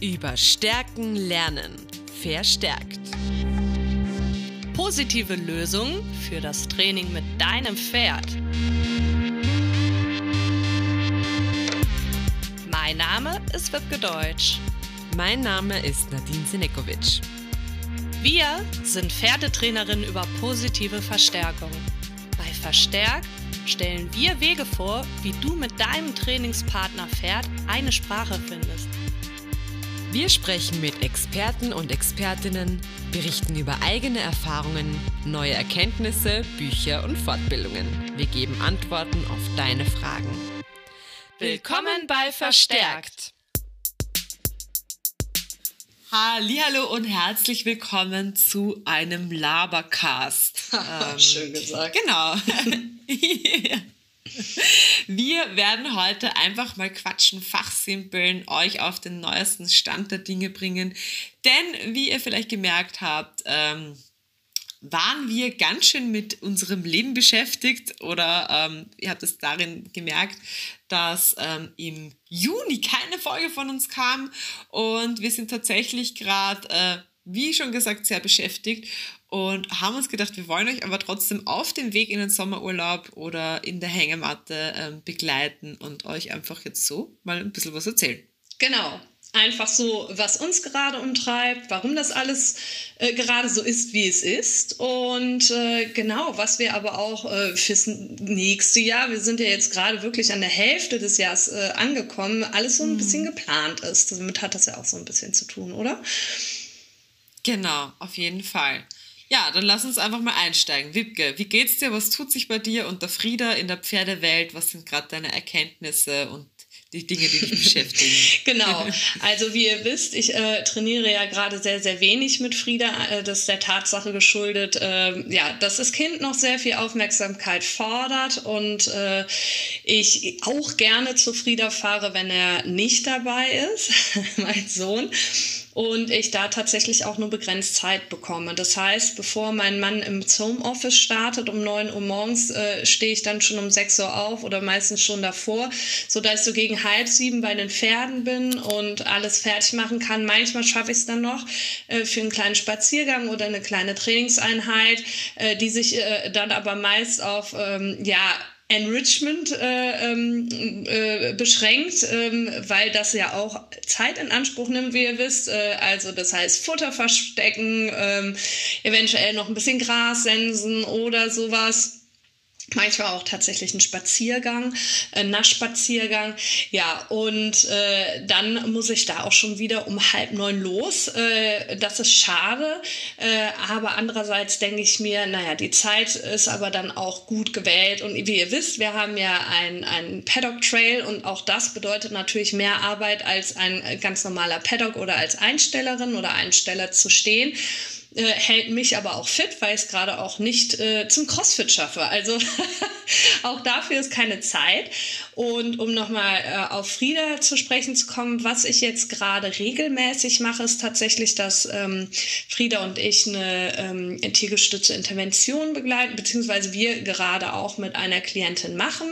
Über Stärken lernen. Verstärkt. Positive Lösungen für das Training mit deinem Pferd. Mein Name ist Wibke Deutsch. Mein Name ist Nadine Sinekovic. Wir sind Pferdetrainerinnen über positive Verstärkung. Bei Verstärkt stellen wir Wege vor, wie du mit deinem Trainingspartner Pferd eine Sprache findest. Wir sprechen mit Experten und Expertinnen, berichten über eigene Erfahrungen, neue Erkenntnisse, Bücher und Fortbildungen. Wir geben Antworten auf deine Fragen. Willkommen bei Verstärkt! Hallihallo und herzlich willkommen zu einem Labercast. Schön gesagt. Genau. Wir werden heute einfach mal quatschen, fachsimpeln, euch auf den neuesten Stand der Dinge bringen. Denn, wie ihr vielleicht gemerkt habt, waren wir ganz schön mit unserem Leben beschäftigt oder ihr habt es darin gemerkt, dass im Juni keine Folge von uns kam und wir sind tatsächlich gerade, wie schon gesagt, sehr beschäftigt und haben uns gedacht, wir wollen euch aber trotzdem auf dem Weg in den Sommerurlaub oder in der Hängematte begleiten und euch einfach jetzt so mal ein bisschen was erzählen. Genau. Einfach so, was uns gerade umtreibt, warum das alles gerade so ist, wie es ist und genau, was wir aber auch fürs nächste Jahr, wir sind ja jetzt gerade wirklich an der Hälfte des Jahres angekommen, alles so ein bisschen geplant ist. Damit hat das ja auch so ein bisschen zu tun, oder? Genau, auf jeden Fall. Ja, dann lass uns einfach mal einsteigen. Wibke, wie geht's dir? Was tut sich bei dir und der Frieda in der Pferdewelt? Was sind gerade deine Erkenntnisse und die Dinge, die dich beschäftigen? Genau, also wie ihr wisst, ich trainiere ja gerade sehr, sehr wenig mit Frieda. Das ist der Tatsache geschuldet, dass das Kind noch sehr viel Aufmerksamkeit fordert und ich auch gerne zu Frieda fahre, wenn er nicht dabei ist, mein Sohn. Und ich da tatsächlich auch nur begrenzt Zeit bekomme. Das heißt, bevor mein Mann im Homeoffice startet, um 9 Uhr morgens, stehe ich dann schon um 6 Uhr auf oder meistens schon davor, sodass ich so gegen 6:30 bei den Pferden bin und alles fertig machen kann. Manchmal schaffe ich es dann noch für einen kleinen Spaziergang oder eine kleine Trainingseinheit, die sich dann aber meist auf, Enrichment beschränkt, weil das ja auch Zeit in Anspruch nimmt, wie ihr wisst. Also das heißt Futter verstecken, eventuell noch ein bisschen Gras sensen oder sowas. Manchmal auch tatsächlich ein Spaziergang, ein Naschspaziergang. Ja, und dann muss ich da auch schon wieder um 8:30 los. Das ist schade, aber andererseits denke ich mir, die Zeit ist aber dann auch gut gewählt. Und wie ihr wisst, wir haben ja einen Paddock-Trail und auch das bedeutet natürlich mehr Arbeit als ein ganz normaler Paddock oder als Einstellerin oder Einsteller zu stehen. Hält mich aber auch fit, weil ich es gerade auch nicht zum CrossFit schaffe. Also auch dafür ist keine Zeit. Und um nochmal auf Frieda zu sprechen zu kommen, was ich jetzt gerade regelmäßig mache, ist tatsächlich, dass Frieda und ich eine tiergestützte Intervention begleiten, beziehungsweise wir gerade auch mit einer Klientin machen.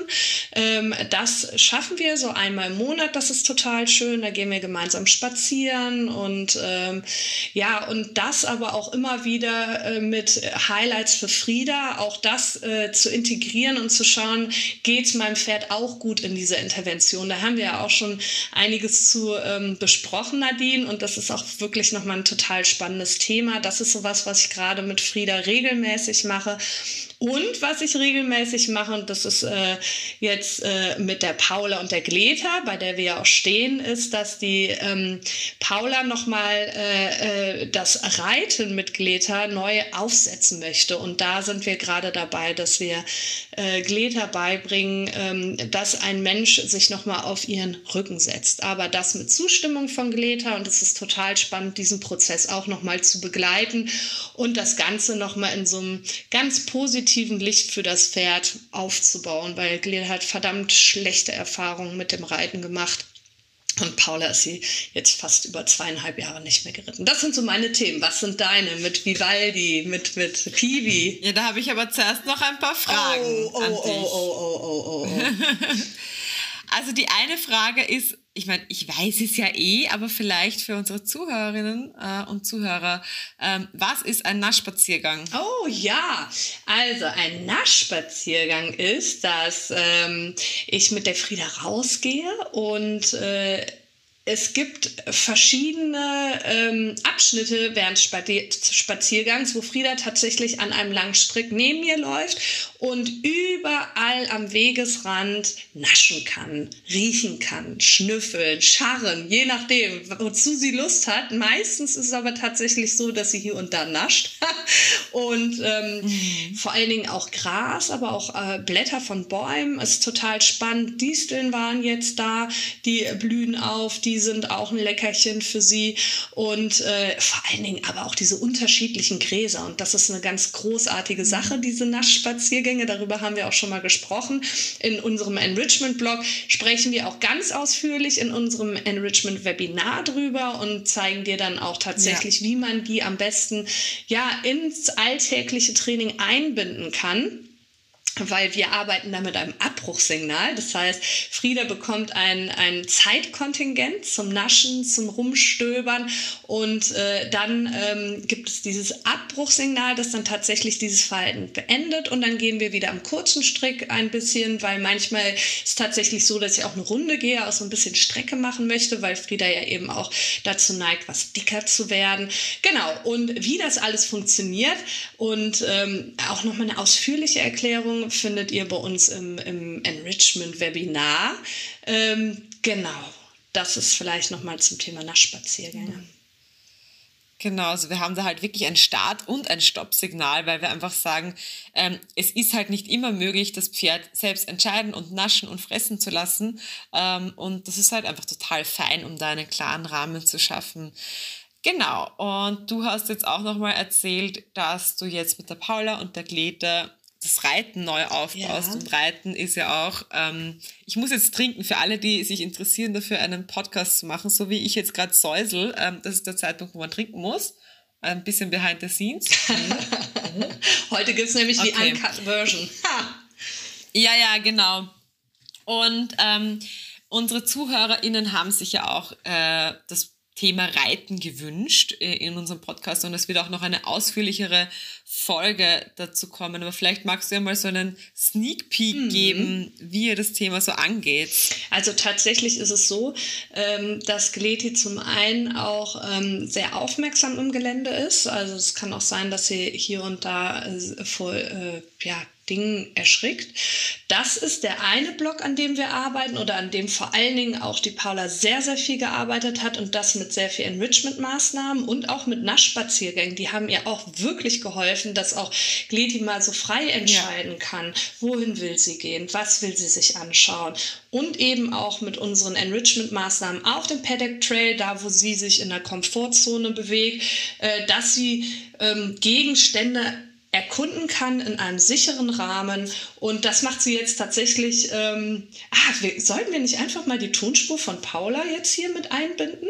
Das schaffen wir so einmal im Monat, das ist total schön. Da gehen wir gemeinsam spazieren und und das aber auch immer wieder mit Highlights für Frieda, auch das zu integrieren und zu schauen, geht es meinem Pferd auch gut in dieser Intervention. Da haben wir ja auch schon einiges zu besprochen, Nadine, und das ist auch wirklich nochmal ein total spannendes Thema. Das ist sowas, was ich gerade mit Frieda regelmäßig mache. Und was ich regelmäßig mache, und das ist jetzt mit der Paula und der Gleta, bei der wir ja auch stehen, ist, dass die Paula nochmal das Reiten mit Gleta neu aufsetzen möchte. Und da sind wir gerade dabei, dass wir Gleta beibringen, dass ein Mensch sich nochmal auf ihren Rücken setzt. Aber das mit Zustimmung von Gleta, und es ist total spannend, diesen Prozess auch nochmal zu begleiten und das Ganze nochmal in so einem ganz positiven Licht für das Pferd aufzubauen, weil Gleta hat verdammt schlechte Erfahrungen mit dem Reiten gemacht. Und Paula ist sie jetzt fast über 2,5 Jahre nicht mehr geritten. Das sind so meine Themen. Was sind deine? Mit Vivaldi, mit Kiwi? Ja, da habe ich aber zuerst noch ein paar Fragen an dich. Also die eine Frage ist, ich meine, ich weiß es ja aber vielleicht für unsere Zuhörerinnen und Zuhörer, was ist ein Naschspaziergang? Oh ja, also ein Naschspaziergang ist, dass ich mit der Frieda rausgehe und es gibt verschiedene Abschnitte während Spaziergangs, wo Frieda tatsächlich an einem langen Strick neben mir läuft und überall am Wegesrand naschen kann, riechen kann, schnüffeln, scharren, je nachdem, wozu sie Lust hat. Meistens ist es aber tatsächlich so, dass sie hier und da nascht und vor allen Dingen auch Gras, aber auch Blätter von Bäumen. Ist total spannend. Disteln waren jetzt da, die blühen auf, die sind auch ein Leckerchen für sie und vor allen Dingen aber auch diese unterschiedlichen Gräser und das ist eine ganz großartige Sache, diese Naschspaziergänge, darüber haben wir auch schon mal gesprochen. In unserem Enrichment-Blog sprechen wir auch ganz ausführlich in unserem Enrichment-Webinar drüber und zeigen dir dann auch tatsächlich, wie man die am besten ins alltägliche Training einbinden kann. Weil wir arbeiten da mit einem Abbruchssignal. Das heißt, Frieda bekommt ein Zeitkontingent zum Naschen, zum Rumstöbern und dann gibt es dieses Abbruchssignal, das dann tatsächlich dieses Verhalten beendet und dann gehen wir wieder am kurzen Strick ein bisschen, weil manchmal ist es tatsächlich so, dass ich auch eine Runde gehe, auch so ein bisschen Strecke machen möchte, weil Frieda ja eben auch dazu neigt, was dicker zu werden. Genau, und wie das alles funktioniert und auch nochmal eine ausführliche Erklärung findet ihr bei uns im Enrichment-Webinar. Genau, das ist vielleicht nochmal zum Thema Naschspaziergänge. Genau, also wir haben da halt wirklich ein Start- und ein Stoppsignal, weil wir einfach sagen, es ist halt nicht immer möglich, das Pferd selbst entscheiden und naschen und fressen zu lassen. Und das ist halt einfach total fein, um da einen klaren Rahmen zu schaffen. Genau, und du hast jetzt auch nochmal erzählt, dass du jetzt mit der Paula und der Greta das Reiten neu aufbaust. Und Reiten ist ja auch, ich muss jetzt trinken, für alle, die sich interessieren, dafür einen Podcast zu machen, so wie ich jetzt gerade säusel, das ist der Zeitpunkt, wo man trinken muss. Ein bisschen behind the scenes. Heute gibt es nämlich die Uncut-Version. Ja, genau. Und unsere ZuhörerInnen haben sich ja auch das Thema Reiten gewünscht in unserem Podcast und es wird auch noch eine ausführlichere Folge dazu kommen. Aber vielleicht magst du ja mal so einen Sneak Peek geben, wie ihr das Thema so angeht. Also tatsächlich ist es so, dass Gleti zum einen auch sehr aufmerksam im Gelände ist. Also es kann auch sein, dass sie hier und da vor Dingen erschrickt. Das ist der eine Block, an dem wir arbeiten oder an dem vor allen Dingen auch die Paula sehr, sehr viel gearbeitet hat und das mit sehr viel Enrichment-Maßnahmen und auch mit Naschspaziergängen. Die haben ihr auch wirklich geholfen, dass auch Gleti mal so frei entscheiden kann, wohin will sie gehen, was will sie sich anschauen und eben auch mit unseren Enrichment-Maßnahmen auf dem Paddock Trail, da wo sie sich in der Komfortzone bewegt, dass sie Gegenstände erkunden kann in einem sicheren Rahmen und das macht sie jetzt tatsächlich, sollten wir nicht einfach mal die Tonspur von Paula jetzt hier mit einbinden?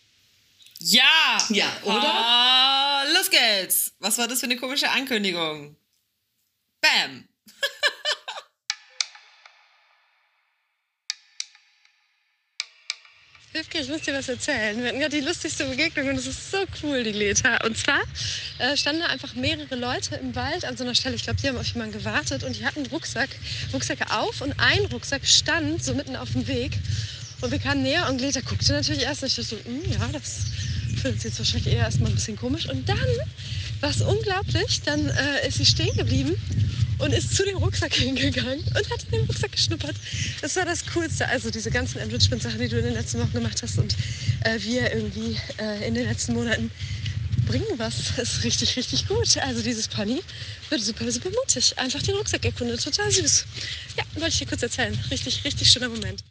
Ja! Ja, oder? Los geht's! Was war das für eine komische Ankündigung? Bam! Rivke, ich muss dir was erzählen. Wir hatten gerade die lustigste Begegnung und es ist so cool, die Greta. Und zwar standen da einfach mehrere Leute im Wald an so einer Stelle. Ich glaube, die haben auf jemanden gewartet und die hatten Rucksäcke auf und ein Rucksack stand so mitten auf dem Weg. Und wir kamen näher und Greta guckte natürlich erst und ich dachte so, das findet sie jetzt wahrscheinlich eher erstmal ein bisschen komisch. Und dann war es unglaublich, dann ist sie stehen geblieben und ist zu dem Rucksack hingegangen und hat in den Rucksack geschnuppert. Das war das Coolste. Also diese ganzen Enrichment-Sachen, die du in den letzten Wochen gemacht hast und wir irgendwie in den letzten Monaten bringen was. Das ist richtig, richtig gut. Also dieses Pony wird super, super mutig. Einfach den Rucksack erkundet. Total süß. Ja, wollte ich dir kurz erzählen. Richtig, richtig schöner Moment.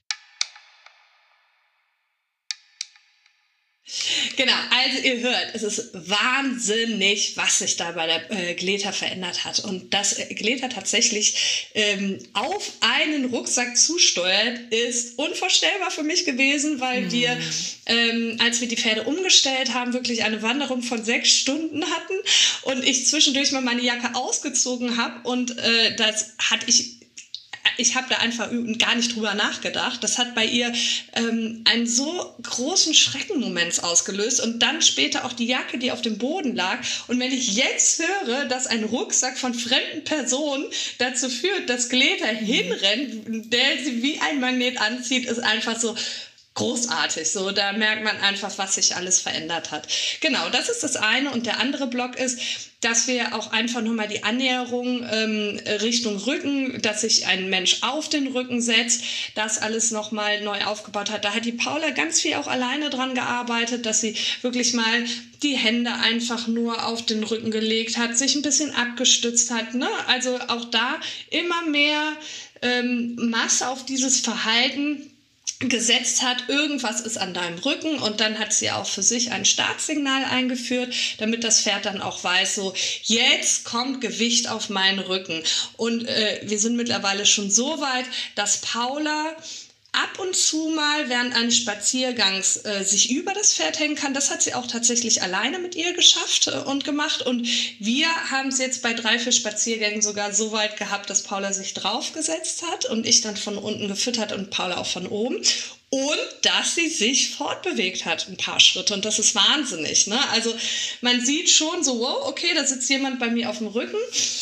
Genau, also ihr hört, es ist wahnsinnig, was sich da bei der Greta verändert hat. Und dass Greta tatsächlich auf einen Rucksack zusteuert, ist unvorstellbar für mich gewesen, weil wir, als wir die Pferde umgestellt haben, wirklich eine Wanderung von 6 Stunden hatten und ich zwischendurch mal meine Jacke ausgezogen habe und das hatte ich ich habe da einfach gar nicht drüber nachgedacht. Das hat bei ihr einen so großen Schreckenmoment ausgelöst und dann später auch die Jacke, die auf dem Boden lag. Und wenn ich jetzt höre, dass ein Rucksack von fremden Personen dazu führt, dass Greta hinrennt, der sie wie ein Magnet anzieht, ist einfach so großartig. So, da merkt man einfach, was sich alles verändert hat. Genau, das ist das eine. Und der andere Block ist, dass wir auch einfach nochmal die Annäherung Richtung Rücken, dass sich ein Mensch auf den Rücken setzt, das alles nochmal neu aufgebaut hat. Da hat die Paula ganz viel auch alleine dran gearbeitet, dass sie wirklich mal die Hände einfach nur auf den Rücken gelegt hat, sich ein bisschen abgestützt hat. Ne? Also auch da immer mehr Masse auf dieses Verhalten gesetzt hat, irgendwas ist an deinem Rücken, und dann hat sie auch für sich ein Startsignal eingeführt, damit das Pferd dann auch weiß, so jetzt kommt Gewicht auf meinen Rücken. Und wir sind mittlerweile schon so weit, dass Paula ab und zu mal während eines Spaziergangs sich über das Pferd hängen kann. Das hat sie auch tatsächlich alleine mit ihr geschafft und gemacht. Und wir haben es jetzt bei 3, 4 Spaziergängen sogar so weit gehabt, dass Paula sich draufgesetzt hat und ich dann von unten gefüttert und Paula auch von oben. Und dass sie sich fortbewegt hat, ein paar Schritte. Und das ist wahnsinnig. Ne? Also man sieht schon so, wow, okay, da sitzt jemand bei mir auf dem Rücken.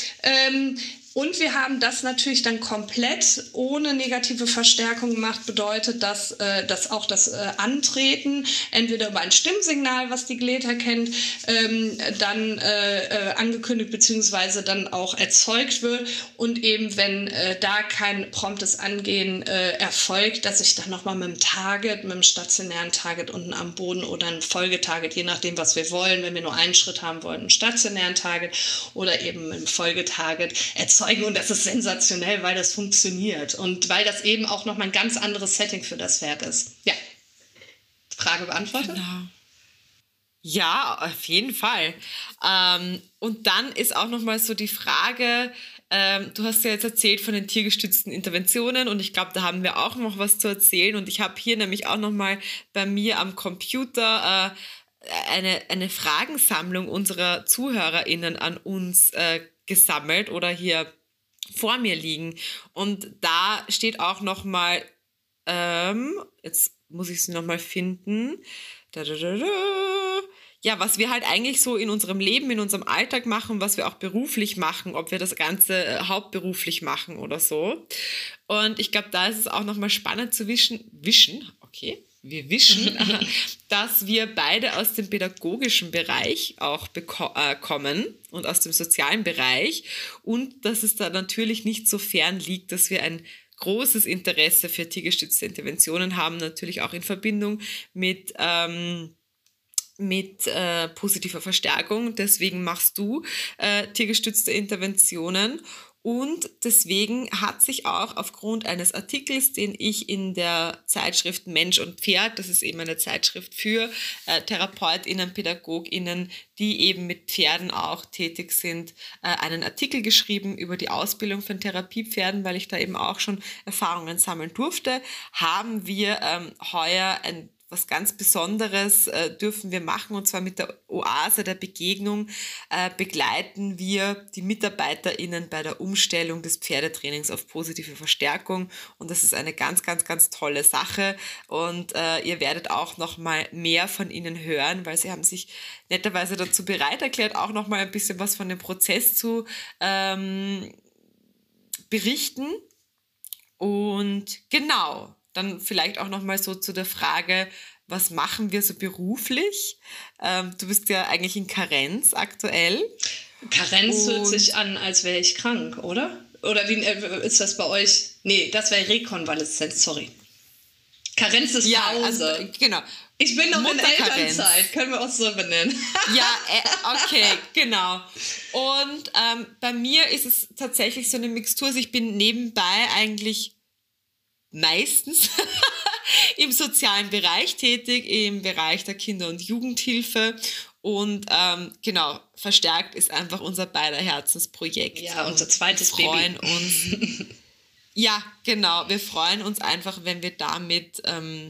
Und wir haben das natürlich dann komplett ohne negative Verstärkung gemacht. Bedeutet, dass auch das Antreten entweder über ein Stimmsignal, was die Greta kennt, dann angekündigt bzw. dann auch erzeugt wird. Und eben, wenn da kein promptes Angehen erfolgt, dass ich dann nochmal mit einem stationären Target unten am Boden oder ein Folgetarget, je nachdem, was wir wollen, wenn wir nur einen Schritt haben wollen, einen stationären Target oder eben ein Folgetarget erzeugen. Und das ist sensationell, weil das funktioniert und weil das eben auch nochmal ein ganz anderes Setting für das Pferd ist. Ja, Frage beantwortet? Genau. Ja, auf jeden Fall. Und dann ist auch nochmal so die Frage, du hast ja jetzt erzählt von den tiergestützten Interventionen, und ich glaube, da haben wir auch noch was zu erzählen, und ich habe hier nämlich auch nochmal bei mir am Computer eine Fragensammlung unserer ZuhörerInnen an uns gesammelt oder hier vor mir liegen. Und da steht auch nochmal, jetzt muss ich sie nochmal finden, ja, was wir halt eigentlich so in unserem Leben, in unserem Alltag machen, was wir auch beruflich machen, ob wir das Ganze hauptberuflich machen oder so. Und ich glaube, da ist es auch nochmal spannend zu wischen, dass wir beide aus dem pädagogischen Bereich auch kommen und aus dem sozialen Bereich, und dass es da natürlich nicht so fern liegt, dass wir ein großes Interesse für tiergestützte Interventionen haben, natürlich auch in Verbindung mit positiver Verstärkung. Deswegen machst du tiergestützte Interventionen. Und deswegen hat sich auch aufgrund eines Artikels, den ich in der Zeitschrift Mensch und Pferd, das ist eben eine Zeitschrift für TherapeutInnen, PädagogInnen, die eben mit Pferden auch tätig sind, einen Artikel geschrieben über die Ausbildung von Therapiepferden, weil ich da eben auch schon Erfahrungen sammeln durfte, haben wir heuer was ganz Besonderes dürfen wir machen, und zwar mit der Oase der Begegnung begleiten wir die MitarbeiterInnen bei der Umstellung des Pferdetrainings auf positive Verstärkung, und das ist eine ganz, ganz, ganz tolle Sache, und ihr werdet auch noch mal mehr von ihnen hören, weil sie haben sich netterweise dazu bereit erklärt, auch noch mal ein bisschen was von dem Prozess zu berichten. Und genau, dann vielleicht auch nochmal so zu der Frage, was machen wir so beruflich? Du bist ja eigentlich in Karenz aktuell. Karenz hört sich an, als wäre ich krank, oder? Oder wie ist das bei euch? Nee, das wäre Rekonvaleszenz, sorry. Karenz ist Pause. Ja, also, genau. Ich bin noch in Elternzeit, können wir auch so benennen. Ja, okay, genau. Und bei mir ist es tatsächlich so eine Mixtur. Also ich bin nebenbei eigentlich meistens im sozialen Bereich tätig, im Bereich der Kinder- und Jugendhilfe, und genau, verstärkt ist einfach unser beider Herzensprojekt. Ja, unser zweites Baby. Wir freuen Baby. uns. Ja, genau, wir freuen uns einfach, wenn wir damit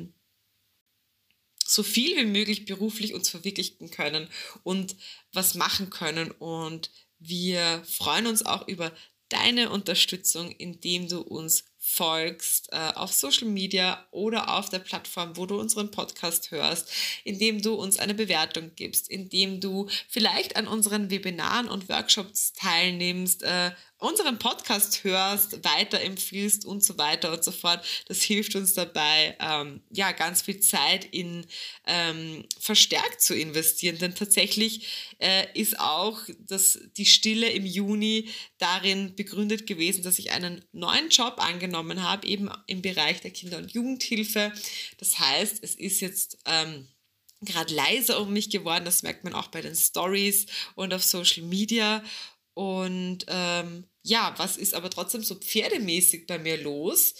so viel wie möglich beruflich uns verwirklichen können und was machen können, und wir freuen uns auch über deine Unterstützung, indem du uns folgst auf Social Media oder auf der Plattform, wo du unseren Podcast hörst, indem du uns eine Bewertung gibst, indem du vielleicht an unseren Webinaren und Workshops teilnimmst, unseren Podcast hörst, weiterempfiehlst und so weiter und so fort. Das hilft uns dabei, ganz viel Zeit in verstärkt zu investieren. Denn tatsächlich ist auch die Stille im Juni darin begründet gewesen, dass ich einen neuen Job angenommen habe, eben im Bereich der Kinder- und Jugendhilfe. Das heißt, es ist jetzt gerade leiser um mich geworden. Das merkt man auch bei den Stories und auf Social Media. Und was ist aber trotzdem so pferdemäßig bei mir los?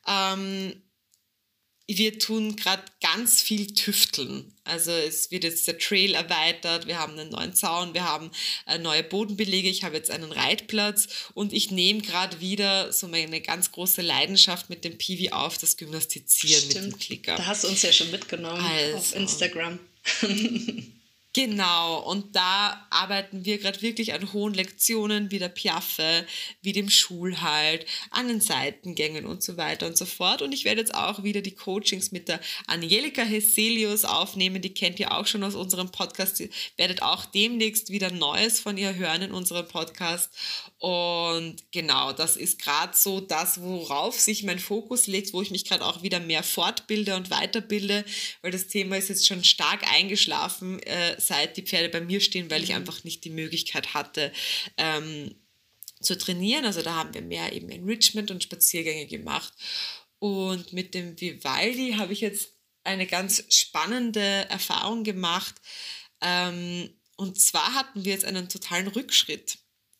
Wir tun gerade ganz viel tüfteln. Also es wird jetzt der Trail erweitert, wir haben einen neuen Zaun, wir haben neue Bodenbelege, ich habe jetzt einen Reitplatz und ich nehme gerade wieder so meine ganz große Leidenschaft mit dem Piwi auf, das Gymnastizieren. Stimmt. Mit dem Klicker. Da hast du uns ja schon mitgenommen auf Instagram. Genau, und da arbeiten wir gerade wirklich an hohen Lektionen wie der Piaffe, wie dem Schulhalt, an den Seitengängen und so weiter und so fort. Und ich werde jetzt auch wieder die Coachings mit der Angelika Heselius aufnehmen, die kennt ihr auch schon aus unserem Podcast. Ihr werdet auch demnächst wieder Neues von ihr hören in unserem Podcast. Und genau, das ist gerade so das, worauf sich mein Fokus legt, wo ich mich gerade auch wieder mehr fortbilde und weiterbilde, weil das Thema ist jetzt schon stark eingeschlafen, seit die Pferde bei mir stehen, weil ich einfach nicht die Möglichkeit hatte, zu trainieren. Also da haben wir mehr eben Enrichment und Spaziergänge gemacht. Und mit dem Vivaldi habe ich jetzt eine ganz spannende Erfahrung gemacht. Und zwar hatten wir jetzt einen totalen Rückschritt.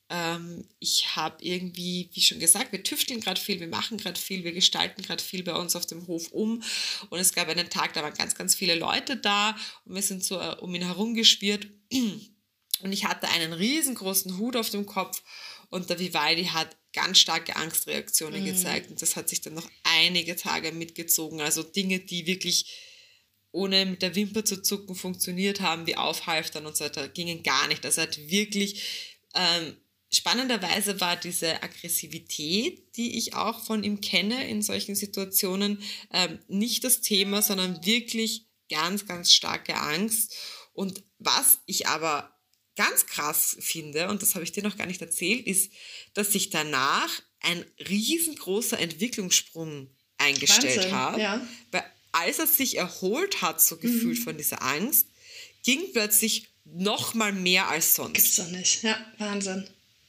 Ich habe irgendwie, wie schon gesagt, wir tüfteln gerade viel, wir machen gerade viel, wir gestalten gerade viel bei uns auf dem Hof um. Und es gab einen Tag, da waren ganz, ganz viele Leute da und wir sind so um ihn herum geschwirrt. Und ich hatte einen riesengroßen Hut auf dem Kopf und der Vivaldi hat ganz starke Angstreaktionen gezeigt. Und das hat sich dann noch einige Tage mitgezogen. Also Dinge, die wirklich ohne mit der Wimper zu zucken funktioniert haben, wie Aufhalftern und so weiter, gingen gar nicht. Das hat wirklich... Spannenderweise war diese Aggressivität, die ich auch von ihm kenne in solchen Situationen, nicht das Thema, sondern wirklich ganz, ganz starke Angst. Und was ich aber ganz krass finde, und das habe ich dir noch gar nicht erzählt, ist, dass sich danach ein riesengroßer Entwicklungssprung eingestellt hat. Ja. Weil als er sich erholt hat, so gefühlt von dieser Angst, ging plötzlich noch mal mehr als sonst. Gibt's doch nicht. Ja, Wahnsinn.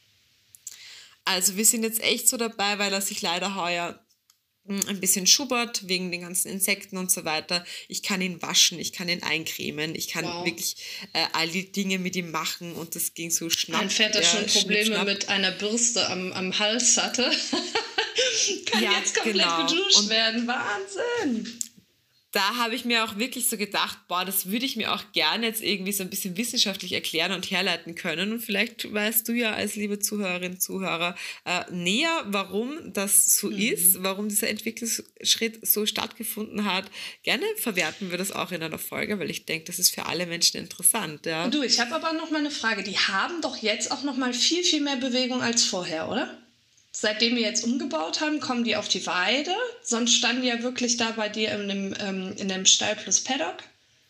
Also wir sind jetzt echt so dabei, weil er sich leider heuer ein bisschen schubbert wegen den ganzen Insekten und so weiter. Ich kann ihn waschen, ich kann ihn eincremen, ich kann wirklich all die Dinge mit ihm machen und das ging so schnapp. Ein Pferd, das schon Probleme mit einer Bürste am Hals hatte, kann jetzt komplett geduscht werden. Wahnsinn! Da habe ich mir auch wirklich so gedacht, das würde ich mir auch gerne jetzt irgendwie so ein bisschen wissenschaftlich erklären und herleiten können. Und vielleicht weißt du ja als liebe Zuhörerin, Zuhörer näher, warum das so ist, warum dieser Entwicklungsschritt so stattgefunden hat. Gerne verwerten wir das auch in einer Folge, weil ich denke, das ist für alle Menschen interessant. Ja. Du, ich habe aber noch mal eine Frage. Die haben doch jetzt auch noch mal viel, viel mehr Bewegung als vorher, oder? Seitdem wir jetzt umgebaut haben, kommen die auf die Weide. Sonst standen die ja wirklich da bei dir in dem Stall plus Paddock.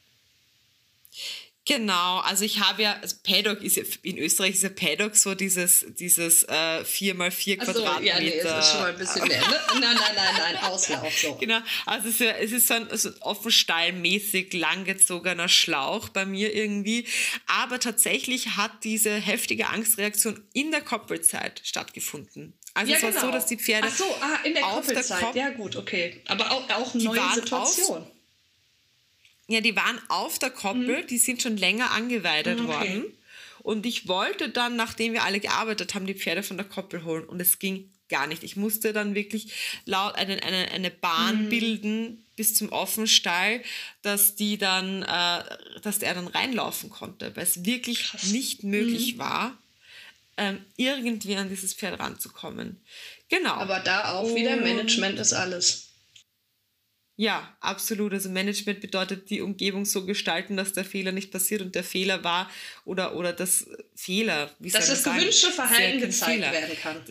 Genau, also ich habe Paddock ist ja, in Österreich ist ja Paddock so dieses 4x4 Quadratmeter. Ja, nee, es ist schon mal ein bisschen mehr, ne? Nein, Auslauf so. Genau, also es ist so ein offenstallmäßig langgezogener Schlauch bei mir irgendwie, aber tatsächlich hat diese heftige Angstreaktion in der Koppelzeit stattgefunden. Also es war so, dass die Pferde in der Koppelzeit, ja gut, okay. Aber auch eine neue Situation. Ja, die waren auf der Koppel, die sind schon länger angeweidet worden. Und ich wollte dann, nachdem wir alle gearbeitet haben, die Pferde von der Koppel holen. Und es ging gar nicht. Ich musste dann wirklich laut eine Bahn bilden bis zum Offenstall, dass der dann reinlaufen konnte. Weil es wirklich nicht möglich war, irgendwie an dieses Pferd ranzukommen. Genau. Aber da auch wieder, Management ist alles. Ja, absolut. Also Management bedeutet, die Umgebung so gestalten, dass der Fehler nicht passiert und der Fehler war oder das Fehler, dass das gewünschte Verhalten gezeigt werden kann.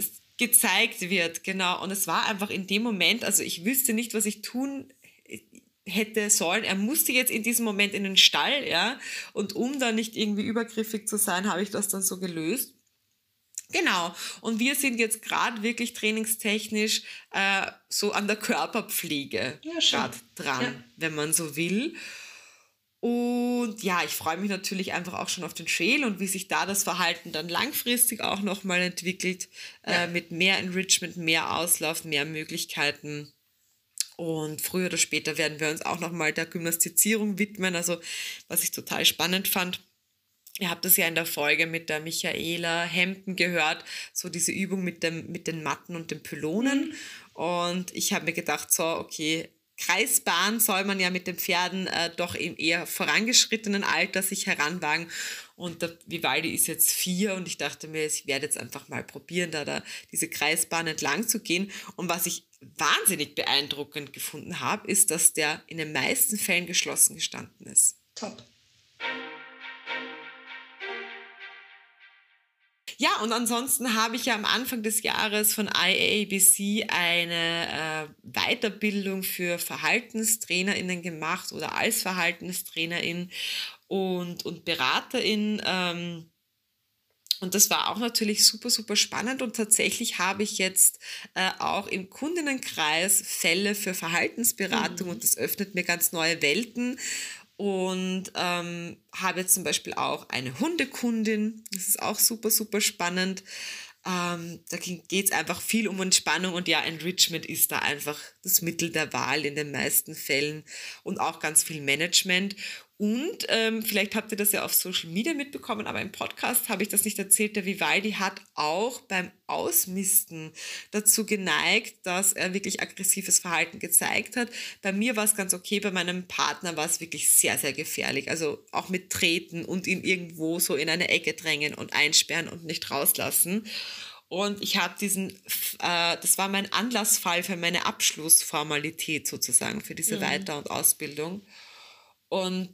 gezeigt wird, genau. Und es war einfach in dem Moment, also ich wüsste nicht, was ich tun hätte sollen. Er musste jetzt in diesem Moment in den Stall, ja, und um da nicht irgendwie übergriffig zu sein, habe ich das dann so gelöst. Genau, und wir sind jetzt gerade wirklich trainingstechnisch so an der Körperpflege gerade dran, wenn man so will. Und ja, ich freue mich natürlich einfach auch schon auf den Trail und wie sich da das Verhalten dann langfristig auch nochmal entwickelt, mit mehr Enrichment, mehr Auslauf, mehr Möglichkeiten. Und früher oder später werden wir uns auch nochmal der Gymnastizierung widmen, also was ich total spannend fand. Ihr habt das ja in der Folge mit der Michaela Hemden gehört, so diese Übung mit den Matten und den Pylonen. Und ich habe mir gedacht, so, okay, Kreisbahn soll man ja mit den Pferden doch im eher vorangeschrittenen Alter sich heranwagen. Und der Vivaldi ist jetzt 4 und ich dachte mir, ich werde jetzt einfach mal probieren, da diese Kreisbahn entlang zu gehen. Und was ich wahnsinnig beeindruckend gefunden habe, ist, dass der in den meisten Fällen geschlossen gestanden ist. Top. Ja, und ansonsten habe ich ja am Anfang des Jahres von IAABC eine Weiterbildung für VerhaltenstrainerInnen gemacht oder als Verhaltenstrainerin und Beraterin. Und das war auch natürlich super, super spannend. Und tatsächlich habe ich jetzt auch im Kundinnenkreis Fälle für Verhaltensberatung und das öffnet mir ganz neue Welten. Und habe jetzt zum Beispiel auch eine Hundekundin. Das ist auch super, super spannend. Da geht es einfach viel um Entspannung und ja, Enrichment ist da einfach das Mittel der Wahl in den meisten Fällen und auch ganz viel Management. Und vielleicht habt ihr das ja auf Social Media mitbekommen, aber im Podcast habe ich das nicht erzählt. Der Vivaldi hat auch beim Ausmisten dazu geneigt, dass er wirklich aggressives Verhalten gezeigt hat. Bei mir war es ganz okay, bei meinem Partner war es wirklich sehr, sehr gefährlich. Also auch mit Treten und ihn irgendwo so in eine Ecke drängen und einsperren und nicht rauslassen. Und ich habe das war mein Anlassfall für meine Abschlussformalität sozusagen, für diese Weiter- und Ausbildung. Und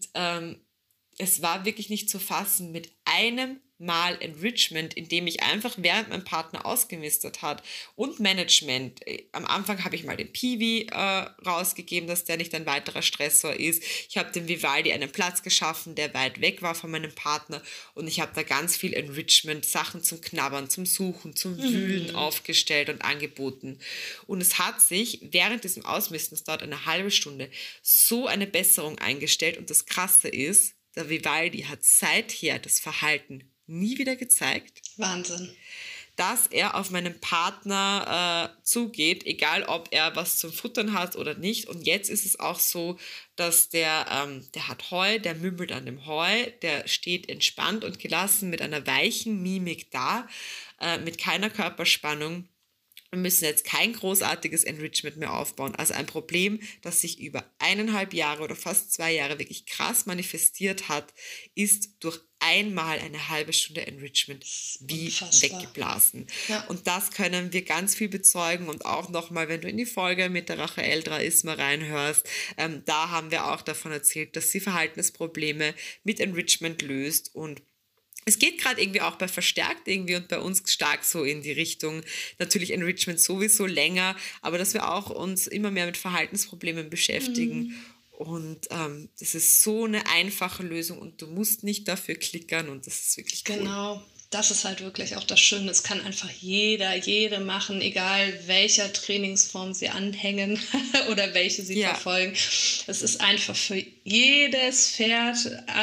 es war wirklich nicht zu fassen mit einem Mal Enrichment, indem ich einfach während mein Partner ausgemistet hat und Management. Am Anfang habe ich mal den Piwi rausgegeben, dass der nicht ein weiterer Stressor ist. Ich habe dem Vivaldi einen Platz geschaffen, der weit weg war von meinem Partner und ich habe da ganz viel Enrichment, Sachen zum Knabbern, zum Suchen, zum Wühlen aufgestellt und angeboten. Und es hat sich während diesem Ausmisten, es dauert eine halbe Stunde, so eine Besserung eingestellt und das Krasse ist, der Vivaldi hat seither das Verhalten nie wieder gezeigt. Wahnsinn. Dass er auf meinen Partner zugeht, egal ob er was zum Futtern hat oder nicht. Und jetzt ist es auch so, dass der hat Heu, der mümmelt an dem Heu, der steht entspannt und gelassen mit einer weichen Mimik da, mit keiner Körperspannung. Wir müssen jetzt kein großartiges Enrichment mehr aufbauen. Also ein Problem, das sich über 1,5 Jahre oder fast 2 Jahre wirklich krass manifestiert hat, ist durch einmal eine halbe Stunde Enrichment wie Unfassbar. weggeblasen. Ja. Und das können wir ganz viel bezeugen. Und auch nochmal, wenn du in die Folge mit der Rachael Draisma reinhörst, da haben wir auch davon erzählt, dass sie Verhaltensprobleme mit Enrichment löst. Und es geht gerade irgendwie auch bei Verstärkt irgendwie und bei uns stark so in die Richtung, natürlich Enrichment sowieso länger, aber dass wir auch uns immer mehr mit Verhaltensproblemen beschäftigen. Und das ist so eine einfache Lösung und du musst nicht dafür klickern und das ist wirklich cool. Genau, das ist halt wirklich auch das Schöne. Es kann einfach jede machen, egal welcher Trainingsform sie anhängen oder welche sie verfolgen. Es ist einfach für jedes Pferd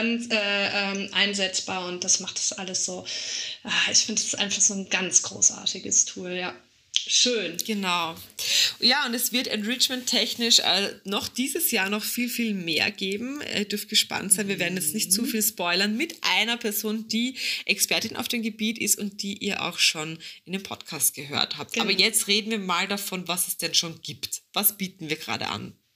einsetzbar und das macht das alles so. Ich finde es einfach so ein ganz großartiges Tool, ja. Schön. Genau. Ja, und es wird Enrichment-technisch noch dieses Jahr noch viel, viel mehr geben. Ihr dürft gespannt sein. Wir werden jetzt nicht zu viel spoilern mit einer Person, die Expertin auf dem Gebiet ist und die ihr auch schon in dem Podcast gehört habt. Genau. Aber jetzt reden wir mal davon, was es denn schon gibt. Was bieten wir gerade an?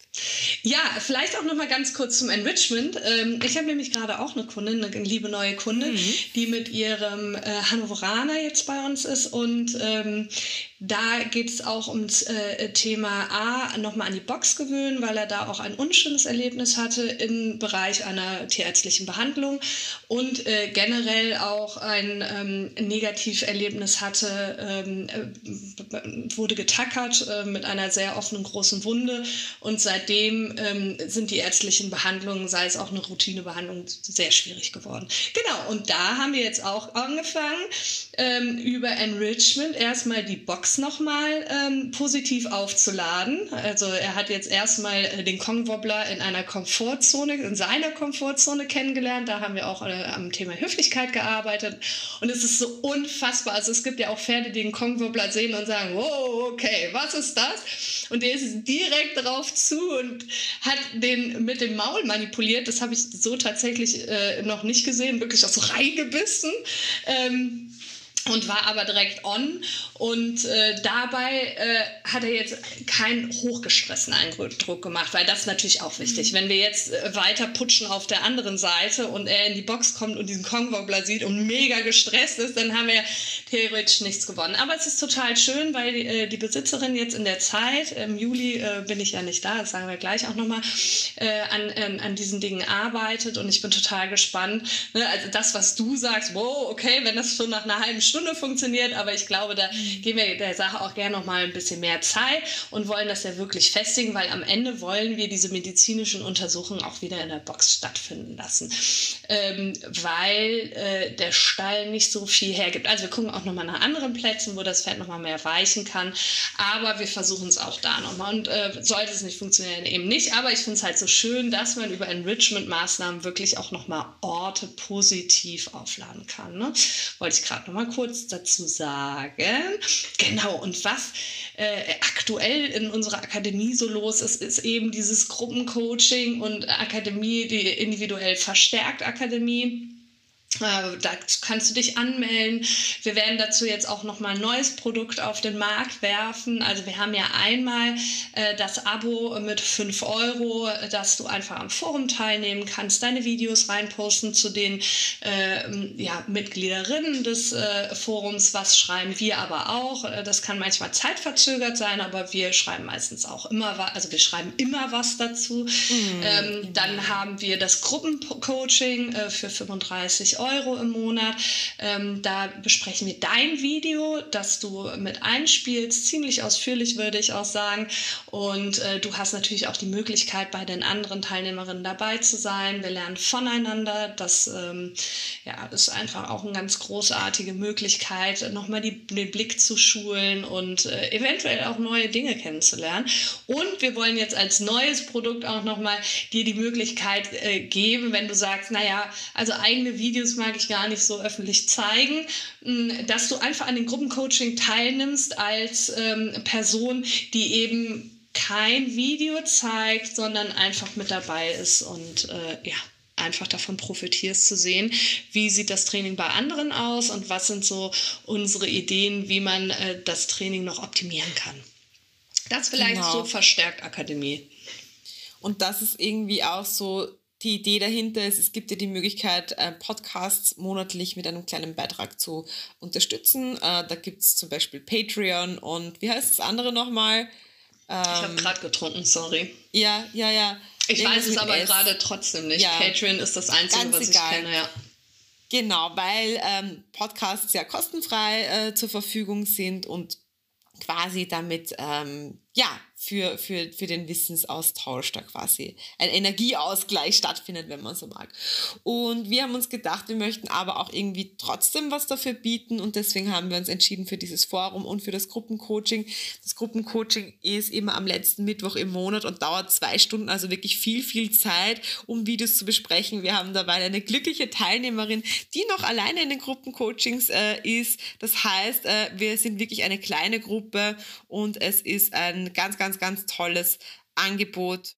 Ja, vielleicht auch noch mal ganz kurz zum Enrichment. Ich habe nämlich gerade auch eine Kundin, eine liebe neue Kundin, die mit ihrem Hannoveraner jetzt bei uns ist und da geht es auch ums Thema A, nochmal an die Box gewöhnen, weil er da auch ein unschönes Erlebnis hatte im Bereich einer tierärztlichen Behandlung und generell auch ein Negativerlebnis hatte, wurde getackert mit einer sehr offenen großen Wunde und seitdem sind die ärztlichen Behandlungen, sei es auch eine Routinebehandlung, sehr schwierig geworden. Genau, und da haben wir jetzt auch angefangen, über Enrichment erstmal die Box nochmal positiv aufzuladen. Also er hat jetzt erstmal den Kong-Wobbler in seiner Komfortzone kennengelernt. Da haben wir auch am Thema Höflichkeit gearbeitet. Und es ist so unfassbar. Also es gibt ja auch Pferde, die den Kong-Wobbler sehen und sagen, wow, okay, was ist das? Und der ist direkt drauf zu und hat den mit dem Maul manipuliert. Das habe ich so tatsächlich noch nicht gesehen. Wirklich auch so reingebissen. Und war aber direkt on und dabei hat er jetzt keinen hochgestressten Eindruck gemacht, weil das ist natürlich auch wichtig. Wenn wir jetzt weiter putschen auf der anderen Seite und er in die Box kommt und diesen Kong-Wobbler sieht und mega gestresst ist, dann haben wir theoretisch nichts gewonnen. Aber es ist total schön, weil die Besitzerin jetzt in der Zeit, im Juli bin ich ja nicht da, das sagen wir gleich auch nochmal, an diesen Dingen arbeitet und ich bin total gespannt. Ne? Also das, was du sagst, wow, okay, wenn das schon nach einer halben Stunde funktioniert, aber ich glaube, da geben wir der Sache auch gerne noch mal ein bisschen mehr Zeit und wollen das ja wirklich festigen, weil am Ende wollen wir diese medizinischen Untersuchungen auch wieder in der Box stattfinden lassen, weil der Stall nicht so viel hergibt. Also wir gucken auch noch mal nach anderen Plätzen, wo das Pferd noch mal mehr weichen kann, aber wir versuchen es auch da noch mal und sollte es nicht funktionieren, eben nicht, aber ich finde es halt so schön, dass man über Enrichment-Maßnahmen wirklich auch noch mal Orte positiv aufladen kann. Ne? Wollte ich gerade noch mal kurz dazu sagen. Genau, und was aktuell in unserer Akademie so los ist, ist eben dieses Gruppencoaching und Akademie, die individuell verstärkt Akademie. Da kannst du dich anmelden. Wir werden dazu jetzt auch nochmal ein neues Produkt auf den Markt werfen. Also wir haben ja einmal das Abo mit 5 €, dass du einfach am Forum teilnehmen kannst, deine Videos reinposten zu den Mitgliederinnen des Forums. Was schreiben wir aber auch? Das kann manchmal zeitverzögert sein, aber wir schreiben meistens auch immer was. Also wir schreiben immer was dazu. Dann haben wir das Gruppencoaching für 35 € im Monat. Da besprechen wir dein Video, das du mit einspielst, ziemlich ausführlich würde ich auch sagen. Und du hast natürlich auch die Möglichkeit, bei den anderen Teilnehmerinnen dabei zu sein. Wir lernen voneinander. Das ist einfach auch eine ganz großartige Möglichkeit, nochmal den Blick zu schulen und eventuell auch neue Dinge kennenzulernen. Und wir wollen jetzt als neues Produkt auch nochmal dir die Möglichkeit geben, wenn du sagst, naja, also eigene Videos mag ich gar nicht so öffentlich zeigen, dass du einfach an dem Gruppencoaching teilnimmst als Person, die eben kein Video zeigt, sondern einfach mit dabei ist und einfach davon profitierst zu sehen, wie sieht das Training bei anderen aus und was sind so unsere Ideen, wie man das Training noch optimieren kann. Das vielleicht so verstärkt Akademie. Und das ist irgendwie auch so die Idee dahinter ist, es gibt dir die Möglichkeit, Podcasts monatlich mit einem kleinen Beitrag zu unterstützen. Da gibt es zum Beispiel Patreon und wie heißt das andere nochmal? Ich habe gerade getrunken, sorry. Ja. Ich weiß es aber gerade trotzdem nicht. Ja. Patreon ist das Einzige, was ich kenne, ja. Genau, weil Podcasts ja kostenfrei zur Verfügung sind und quasi damit für den Wissensaustausch da quasi ein Energieausgleich stattfindet, wenn man so mag. Und wir haben uns gedacht, wir möchten aber auch irgendwie trotzdem was dafür bieten und deswegen haben wir uns entschieden für dieses Forum und für das Gruppencoaching. Das Gruppencoaching ist immer am letzten Mittwoch im Monat und dauert 2 Stunden, also wirklich viel Zeit, um Videos zu besprechen. Wir haben dabei eine glückliche Teilnehmerin, die noch alleine in den Gruppencoachings ist. Das heißt, wir sind wirklich eine kleine Gruppe und es ist ein ganz tolles Angebot.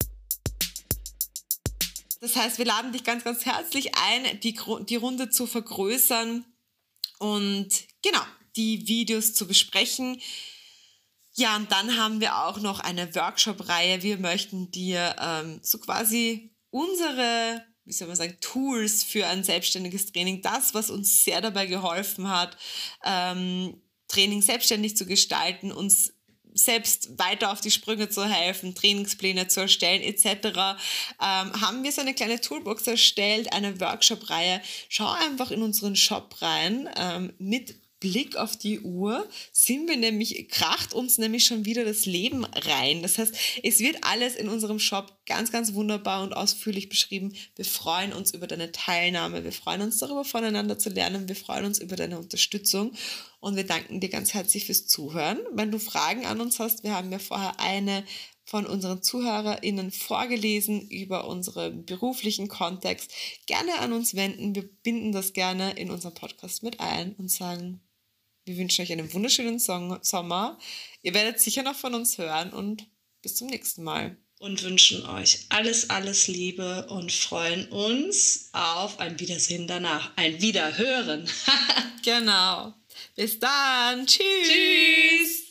Das heißt, wir laden dich ganz herzlich ein, die Runde zu vergrößern und genau, die Videos zu besprechen. Ja, und dann haben wir auch noch eine Workshop-Reihe. Wir möchten dir so quasi unsere, wie soll man sagen, Tools für ein selbstständiges Training, das, was uns sehr dabei geholfen hat, Training selbstständig zu gestalten, uns selbst weiter auf die Sprünge zu helfen, Trainingspläne zu erstellen etc., haben wir so eine kleine Toolbox erstellt, eine Workshop-Reihe. Schau einfach in unseren Shop rein, mit Blick auf die Uhr kracht uns nämlich schon wieder das Leben rein. Das heißt, es wird alles in unserem Shop ganz, ganz wunderbar und ausführlich beschrieben. Wir freuen uns über deine Teilnahme, wir freuen uns darüber, voneinander zu lernen, wir freuen uns über deine Unterstützung und wir danken dir ganz herzlich fürs Zuhören. Wenn du Fragen an uns hast, wir haben ja vorher eine von unseren ZuhörerInnen vorgelesen über unseren beruflichen Kontext, gerne an uns wenden. Wir binden das gerne in unseren Podcast mit ein und sagen, wir wünschen euch einen wunderschönen Sommer. Ihr werdet sicher noch von uns hören und bis zum nächsten Mal. Und wünschen euch alles, alles Liebe und freuen uns auf ein Wiedersehen danach. Ein Wiederhören. Genau. Bis dann. Tschüss. Tschüss.